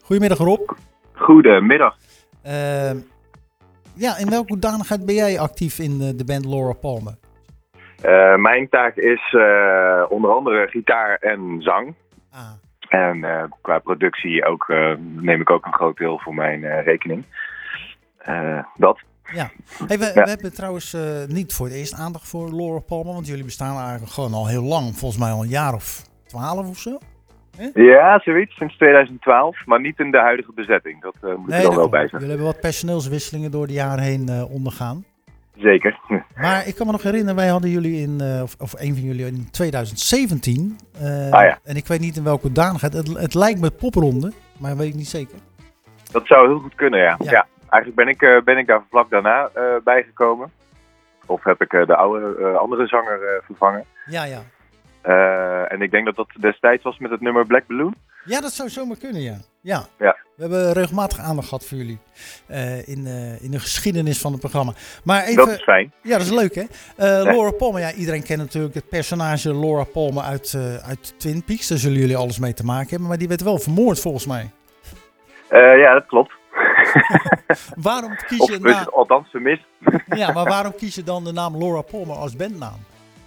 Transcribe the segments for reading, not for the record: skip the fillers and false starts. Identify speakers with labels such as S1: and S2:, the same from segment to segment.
S1: Goedemiddag Rob.
S2: Goedemiddag.
S1: In welke hoedanigheid ben jij actief in de band Laura Palmer?
S2: Mijn taak is onder andere gitaar en zang. En qua productie ook, neem ik ook een groot deel voor mijn rekening. Dat.
S1: Ja. Hey, we hebben trouwens niet voor het eerst aandacht voor Laura Palmer, want jullie bestaan eigenlijk gewoon al heel lang. Volgens mij al een jaar of 12 of zo.
S2: Ja, zoiets. Sinds 2012, maar niet in de huidige bezetting. Dat moet ik er wel bij zeggen.
S1: Jullie hebben wat personeelswisselingen door de jaren heen ondergaan.
S2: Zeker.
S1: Maar ik kan me nog herinneren, wij hadden jullie of een van jullie in 2017. En ik weet niet in welke hoedanigheid. Het lijkt me popronde, maar weet ik niet zeker.
S2: Dat zou heel goed kunnen, ja. Eigenlijk ben ik daar vlak daarna bijgekomen. Of heb ik de andere zanger vervangen.
S1: Ja.
S2: En ik denk dat dat destijds was met het nummer Black Balloon.
S1: Ja, dat zou zomaar kunnen, ja. We hebben regelmatig aandacht gehad voor jullie in de geschiedenis van het programma. Maar even,
S2: dat is fijn.
S1: Ja, dat is leuk, hè? Laura Palmer, iedereen kent natuurlijk het personage Laura Palmer uit Twin Peaks. Daar zullen jullie alles mee te maken hebben, maar die werd wel vermoord volgens mij.
S2: Ja, dat klopt.
S1: Waarom kies je
S2: althans vermist.
S1: Ja, maar waarom kies je dan de naam Laura Palmer als bandnaam?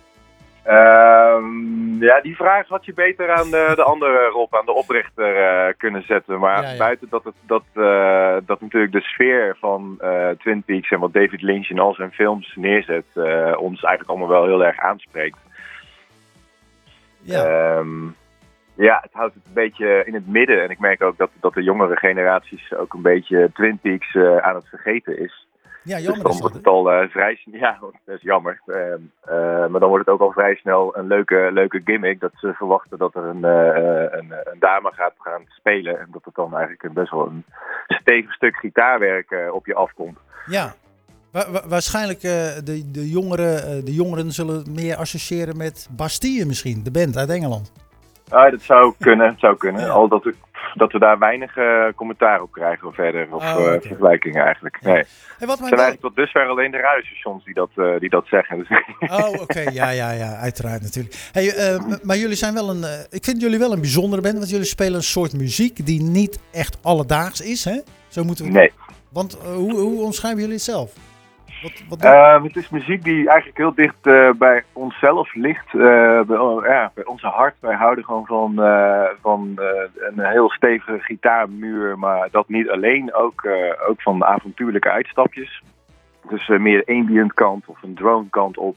S2: Die vraag had je beter aan de andere Rob, aan de oprichter kunnen zetten. Maar buiten dat natuurlijk de sfeer van Twin Peaks en wat David Lynch in al zijn films neerzet, ons eigenlijk allemaal wel heel erg aanspreekt. Het houdt het een beetje in het midden. En ik merk ook dat de jongere generaties ook een beetje Twin Peaks aan het vergeten is.
S1: Ja, jammer
S2: dus dan wordt het al vrij snel. Ja, dat is jammer. Maar dan wordt het ook al vrij snel een leuke gimmick. Dat ze verwachten dat er een dame gaat gaan spelen. En dat het dan eigenlijk best wel een stevig stuk gitaarwerk op je afkomt.
S1: Ja, waarschijnlijk de jongeren zullen het meer associëren met Bastille misschien. De band uit Engeland.
S2: Dat zou kunnen.
S1: Ja.
S2: Al dat we daar weinig commentaar op krijgen of verder. Of vergelijkingen eigenlijk. Nee.
S1: Hey,
S2: het zijn eigenlijk tot dusver alleen de radiostations die dat zeggen. Dus.
S1: Oké. Ja, uiteraard natuurlijk. Hey, maar jullie zijn wel ik vind jullie wel een bijzondere band. Want jullie spelen een soort muziek die niet echt alledaags is, hè? Zo moeten we
S2: Nee.
S1: Want hoe omschrijven jullie het zelf?
S2: Het is muziek die eigenlijk heel dicht bij onszelf ligt. Bij onze hart. Wij houden gewoon van een heel stevige gitaarmuur. Maar dat niet alleen. Ook van de avontuurlijke uitstapjes. Dus meer een ambient kant of een drone kant op.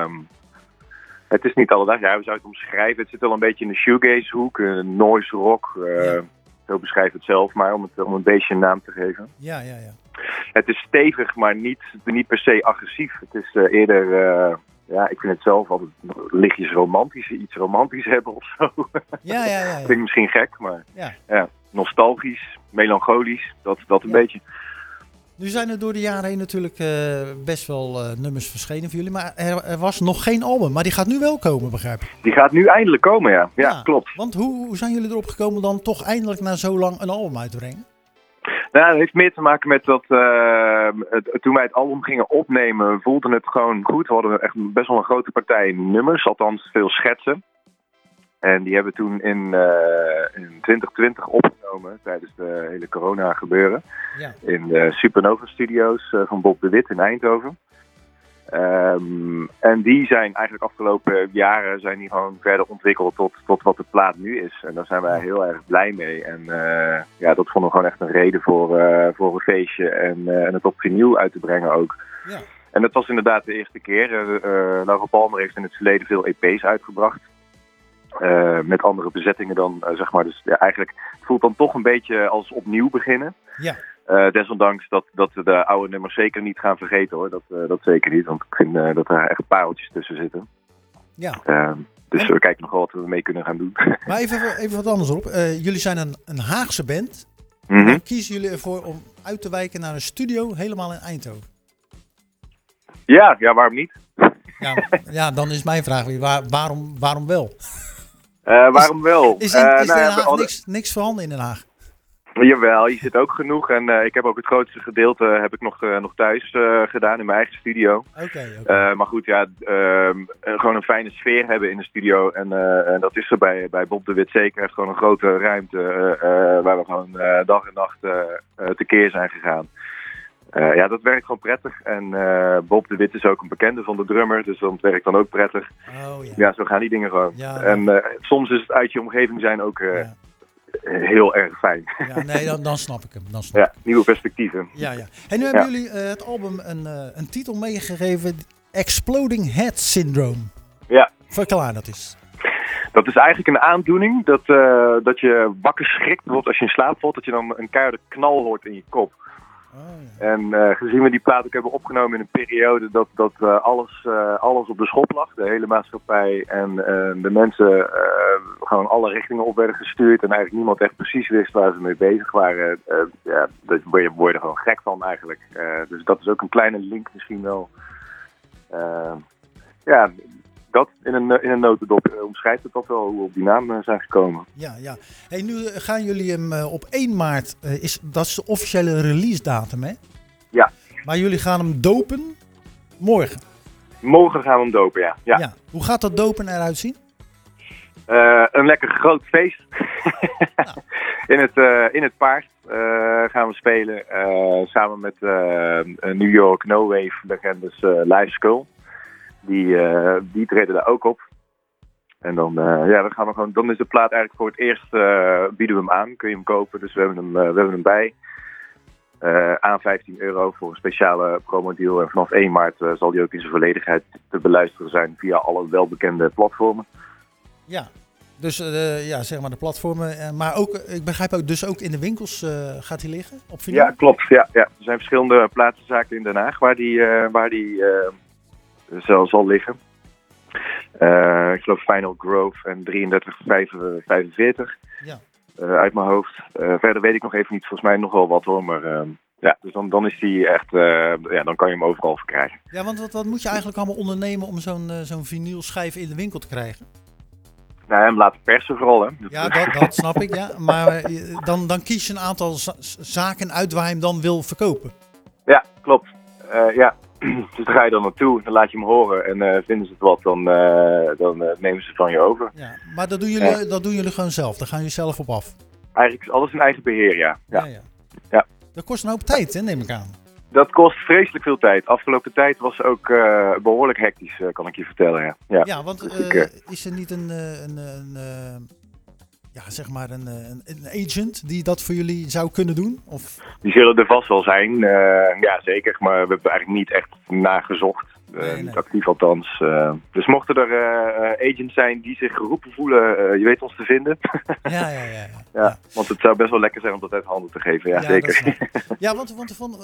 S2: Het is niet alledaag. Ja, we zouden het omschrijven. Het zit wel een beetje in de shoegaze hoek. Noise rock. Zo beschrijf het zelf maar. Om een beetje een naam te geven.
S1: Ja.
S2: Het is stevig, maar niet per se agressief. Het is eerder, ik vind het zelf altijd lichtjes romantisch, iets romantisch hebben of zo.
S1: Ja.
S2: Klinkt misschien gek, maar nostalgisch, melancholisch, dat een beetje.
S1: Nu zijn er door de jaren heen natuurlijk best wel nummers verschenen voor jullie, maar er was nog geen album. Maar die gaat nu wel komen, begrijp ik?
S2: Die gaat nu eindelijk komen, ja. Ja, klopt.
S1: Want hoe zijn jullie erop gekomen dan toch eindelijk na zo lang een album uit te brengen?
S2: Nou, dat heeft meer te maken met dat toen wij het album gingen opnemen, voelde het gewoon goed. We hadden echt best wel een grote partij nummers, althans veel schetsen. En die hebben we toen in 2020 opgenomen tijdens de hele corona gebeuren. Ja. In de Supernova Studios van Bob de Wit in Eindhoven. En die zijn eigenlijk afgelopen jaren gewoon verder ontwikkeld tot wat de plaat nu is. En daar zijn wij heel erg blij mee. En dat vonden we gewoon echt een reden voor een feestje en het op vinyl uit te brengen ook. Ja. En dat was inderdaad de eerste keer. Laura Palmer heeft in het verleden veel EP's uitgebracht. Met andere bezettingen dan, zeg maar. Dus eigenlijk het voelt dan toch een beetje als opnieuw beginnen. Ja. Desondanks dat we de oude nummers zeker niet gaan vergeten, hoor. Dat zeker niet, want ik vind dat er echt pareltjes tussen zitten. Ja. Dus we kijken nog wel wat we mee kunnen gaan doen.
S1: Maar even wat anders op. Jullie zijn een Haagse band. Mm-hmm. Dan kiezen jullie ervoor om uit te wijken naar een studio helemaal in Eindhoven.
S2: Ja, waarom niet?
S1: Ja, dan is mijn vraag weer, waarom wel?
S2: Waarom wel?
S1: Is in Den Haag niks voorhanden in Den Haag?
S2: Jawel, je zit ook genoeg. En ik heb ook het grootste gedeelte heb ik nog thuis gedaan in mijn eigen studio.
S1: Oké.
S2: Maar goed, ja, gewoon een fijne sfeer hebben in de studio. En dat is er bij Bob de Wit zeker. Hij heeft gewoon een grote ruimte waar we gewoon dag en nacht tekeer zijn gegaan. Ja, dat werkt gewoon prettig. En Bob de Wit is ook een bekende van de drummer, dus dat werkt dan ook prettig.
S1: Oh, ja.
S2: Ja, zo gaan die dingen gewoon.
S1: Ja,
S2: en soms is het uit je omgeving zijn ook heel erg fijn.
S1: Ja, nee, dan snap ik hem.
S2: Ja, nieuwe perspectieven.
S1: Ja. En nu hebben jullie het album een titel meegegeven, Exploding Head Syndrome.
S2: Ja.
S1: Verklaar dat eens.
S2: Dat is eigenlijk een aandoening dat je wakker schrikt, bijvoorbeeld als je in slaap valt, dat je dan een keiharde knal hoort in je kop.
S1: Oh, ja.
S2: En gezien we die plaat ook hebben opgenomen in een periode dat alles op de schop lag, de hele maatschappij en de mensen gewoon alle richtingen op werden gestuurd en eigenlijk niemand echt precies wist waar ze mee bezig waren, ja, daar word je er gewoon gek van eigenlijk. Dus dat is ook een kleine link misschien wel. Ja, dat in een notendop omschrijft het toch wel hoe we op die naam zijn gekomen.
S1: Ja. Hey, nu gaan jullie hem op 1 maart, dat is de officiële release datum, hè?
S2: Ja.
S1: Maar jullie gaan hem dopen morgen.
S2: Morgen gaan we hem dopen, ja.
S1: Hoe gaat dat dopen eruit zien?
S2: Een lekker groot feest. In het Paard gaan we spelen. Samen met New York No Wave legendes Live Skull. Die treden daar ook op. En dan, dan is de plaat eigenlijk voor het eerst bieden we hem aan. Kun je hem kopen. Dus we hebben hem bij. Aan €15 voor een speciale promodeal. En vanaf 1 maart zal die ook in zijn volledigheid te beluisteren zijn via alle welbekende platformen.
S1: Ja, dus zeg maar de platformen. Maar ook, ik begrijp ook, dus ook in de winkels gaat hij liggen? Op vinyl?
S2: Ja, klopt. Ja. Er zijn verschillende platenzaken in Den Haag waar die zal liggen. Ik geloof Final Grove en 3345.
S1: Ja.
S2: Uit mijn hoofd. Verder weet ik nog even niet. Volgens mij nog wel wat hoor. Maar dus dan is die echt... dan kan je hem overal verkrijgen. Ja,
S1: want wat moet je eigenlijk allemaal ondernemen om zo'n vinylschijf in de winkel te krijgen?
S2: Nou, hem laten persen vooral, hè.
S1: Ja, dat snap ik, ja. Maar dan kies je een aantal zaken uit waar je hem dan wil verkopen.
S2: Ja, klopt. Ja. Dus daar ga je dan naartoe, dan laat je hem horen en vinden ze het wat, dan nemen ze het van je over.
S1: Ja, maar dat doen jullie gewoon zelf, daar gaan jullie zelf op af?
S2: Eigenlijk is alles in eigen beheer, ja.
S1: Dat kost een hoop tijd, hè, neem ik aan.
S2: Dat kost vreselijk veel tijd. Afgelopen tijd was ook behoorlijk hectisch, kan ik je vertellen.
S1: Ja, want is er niet een agent die dat voor jullie zou kunnen doen? Of?
S2: Die zullen er vast wel zijn, ja zeker. Maar we hebben eigenlijk niet echt nagezocht. Niet actief althans. Dus mochten er agents zijn die zich geroepen voelen, je weet ons te vinden. Ja, want het zou best wel lekker zijn om dat uit handen te geven, ja zeker.
S1: Ja, want van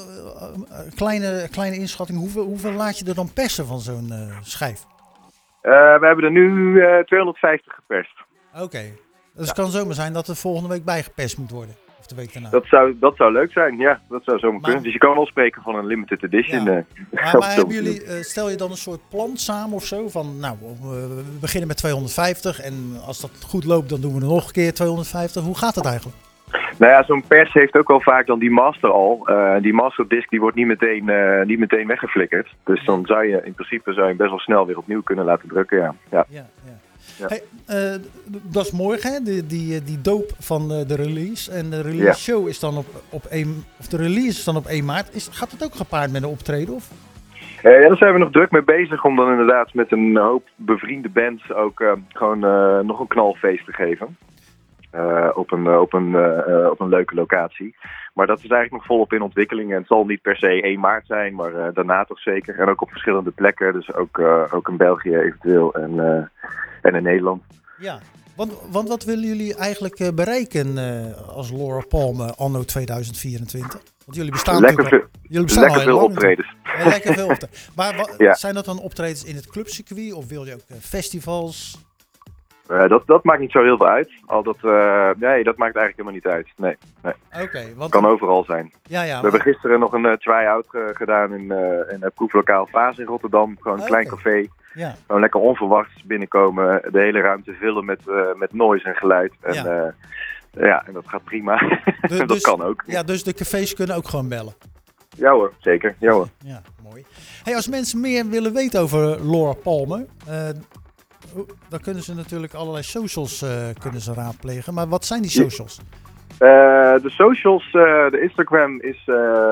S1: kleine inschatting, hoeveel laat je er dan persen van zo'n schijf?
S2: We hebben er nu 250 geperst.
S1: Oké. Dus het kan zomaar zijn dat er volgende week bijgeperst moet worden. Of de week daarna.
S2: Dat zou leuk zijn, ja. Dat zou zomaar kunnen. Dus je kan wel spreken van een limited edition.
S1: Ja. Maar hebben jullie, stel je dan een soort plan samen of zo? Van, nou, we beginnen met 250 en als dat goed loopt, dan doen we er nog een keer 250. Hoe gaat het eigenlijk?
S2: Nou ja, zo'n pers heeft ook al vaak dan die master al. Die masterdisc die wordt niet meteen weggeflikkerd. Dus dan zou je in principe hem best wel snel weer opnieuw kunnen laten drukken, ja.
S1: Hey, dat is morgen, hè? Die doop van de release. En de release show is dan de release is dan op 1 maart. Gaat het ook gepaard met een optreden? Of?
S2: Ja, daar zijn we nog druk mee bezig om dan inderdaad met een hoop bevriende bands ook gewoon nog een knalfeest te geven. Op een leuke locatie. Maar dat is eigenlijk nog volop in ontwikkeling. En het zal niet per se 1 maart zijn, maar daarna toch zeker. En ook op verschillende plekken. Dus ook in België eventueel en in Nederland.
S1: Ja, want wat willen jullie eigenlijk bereiken als Laura Palmer anno 2024? Want jullie bestaan
S2: lekker veel optredens.
S1: Lekker veel optredens. Maar zijn dat dan optredens in het clubcircuit of wil je ook festivals?
S2: Dat maakt niet zo heel veel uit. Dat maakt eigenlijk helemaal niet uit. Nee.
S1: Okay,
S2: kan overal zijn.
S1: We
S2: hebben gisteren nog een try-out gedaan in het proeflokaal Vaas in Rotterdam. Gewoon een klein café.
S1: Ja.
S2: Gewoon lekker onverwachts binnenkomen. De hele ruimte vullen met noise en geluid. En Ja, en dat gaat prima. Dat kan ook.
S1: Ja, dus de cafés kunnen ook gewoon bellen.
S2: Ja hoor, zeker. Ja hoor.
S1: Ja, mooi. Hey, als mensen meer willen weten over Laura Palmer, dan kunnen ze natuurlijk allerlei socials kunnen ze raadplegen. Maar wat zijn die socials?
S2: De socials, de Instagram is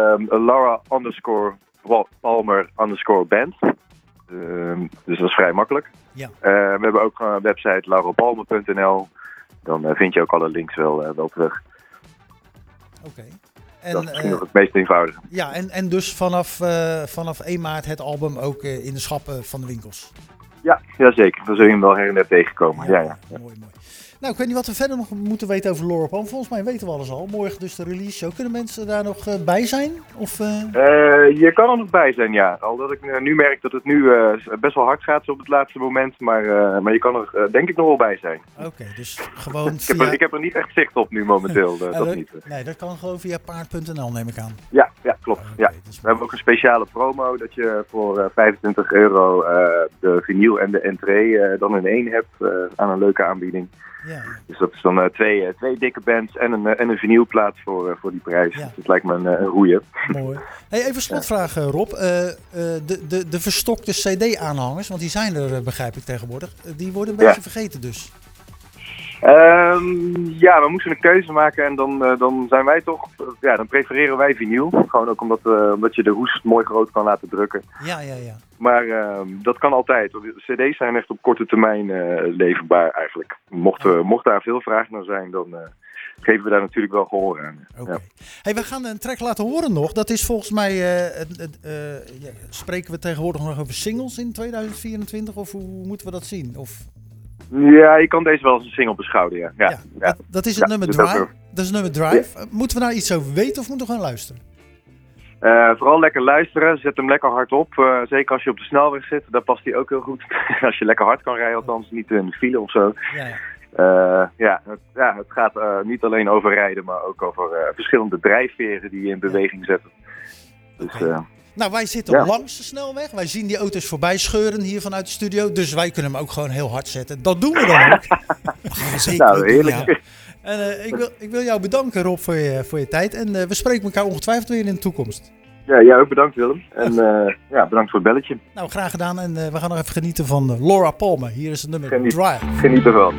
S2: Laura_Palmer_band. Dus dat is vrij makkelijk.
S1: Ja.
S2: We hebben ook een website laurapalmer.nl. Dan vind je ook alle links wel terug.
S1: Oké.
S2: Dat is misschien nog het meest eenvoudige.
S1: Ja, en dus vanaf 1 maart het album ook in de schappen van de winkels.
S2: Ja, zeker. Dan zul je hem wel her en der tegenkomen. Ja.
S1: Mooi. Nou, ik weet niet wat we verder nog moeten weten over Laura Palmer. Volgens mij weten we alles al. Morgen dus de release show. Kunnen mensen daar nog bij zijn? Of,
S2: Je kan er nog bij zijn, ja. Al dat ik nu merk dat het nu best wel hard gaat op het laatste moment. Maar je kan er denk ik nog wel bij zijn.
S1: Oké, dus gewoon
S2: ik heb er niet echt zicht op nu momenteel. Dat niet.
S1: Nee, dat kan gewoon via paard.nl, neem ik aan.
S2: Ja, klopt. Ja. We hebben ook een speciale promo dat je voor €25 de vinyl en de entree dan in één hebt aan een leuke aanbieding. Ja. Dus dat is dan twee dikke bands en een vinylplaat voor die prijs. Ja. Dus het lijkt me een goeie.
S1: Mooi. Hey, even slotvraag Rob. De verstokte CD-aanhangers, want die zijn er begrijp ik tegenwoordig, die worden een beetje vergeten dus.
S2: We moesten een keuze maken en dan zijn wij toch, dan prefereren wij vinyl. Gewoon ook omdat je de hoes mooi groot kan laten drukken.
S1: Ja.
S2: Maar dat kan altijd. CD's zijn echt op korte termijn leverbaar eigenlijk. Mocht daar veel vraag naar zijn, dan geven we daar natuurlijk wel gehoor aan.
S1: Okay. Ja. Hey, we gaan een track laten horen nog. Dat is volgens mij, spreken we tegenwoordig nog over singles in 2024 of hoe moeten we dat zien? Of...
S2: Ja, je kan deze wel als een single beschouwen, ja.
S1: Dat is het nummer Drive. Dat is het nummer Drive. Ja. Moeten we daar iets over weten of moeten we gewoon luisteren?
S2: Vooral lekker luisteren. Zet hem lekker hard op. Zeker als je op de snelweg zit. Daar past hij ook heel goed. Als je lekker hard kan rijden, althans niet in de file of zo. Het gaat niet alleen over rijden, maar ook over verschillende drijfveren die je in beweging zetten. Dus...
S1: Nou, wij zitten langs de snelweg. Wij zien die auto's voorbij scheuren hier vanuit de studio. Dus wij kunnen hem ook gewoon heel hard zetten. Dat doen we dan ook.
S2: Nou, heerlijk.
S1: Ja. En ik wil jou bedanken, Rob, voor je tijd. En we spreken elkaar ongetwijfeld weer in de toekomst.
S2: Ja, jij ook bedankt, Willem. En bedankt voor het belletje.
S1: Nou, graag gedaan. En we gaan nog even genieten van Laura Palmer. Hier is het nummer Drive.
S2: Geniet ervan.